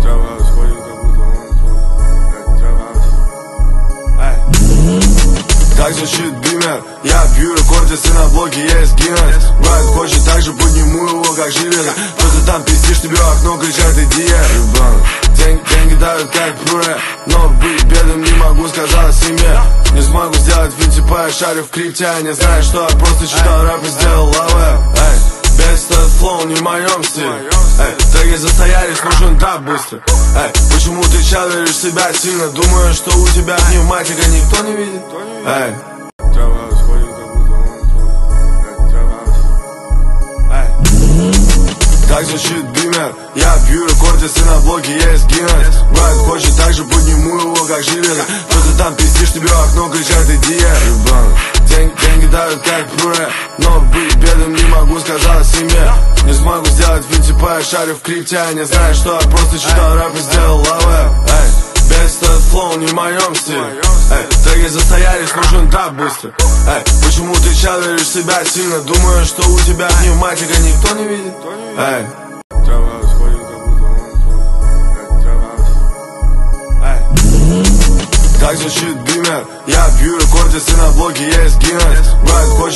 Так звучит бимер. Я бью рекорд, если на блоке есть Гиннес. Брат хочет так же, подниму его как железо. Кто-то там пиздишь, тебе в окно кричат иди. Деньги дают как пюре, но быть бедным не могу, сказала семье. Не смогу сделать фит, типа я шарю в крипте. Я не знаю, что я просто читал рэп и сделал лавэ. Без этот флоу не в моем стиле. Треки застоялись, нужен тап быстро. Почему ты чалишь себя сильно? Думаю, что у тебя пневматика никто не видит. Так звучит бимер. Я бью рекорд, если на блоке есть Гиннес. Брат хочет так же, подниму его как железо. Кто-то там пиздишь, тебе в окно кричат иди. Деньги дают как пюре, но быть бедным не могу, сказала семье. Не смогу сделать фит, типа я шарю в крипте. Я не знаю, что я просто читал рэп и сделал лавэ. Без этот флоу не в моем стиле. Треки застоялись, нужен тап быстро. Почему ты чалишь себя сильно? Думаю, что у тебя пневматика никто не видит. Так звучит бимер. Я бью рекорд, если на блоке есть Гиннес. Брат хочет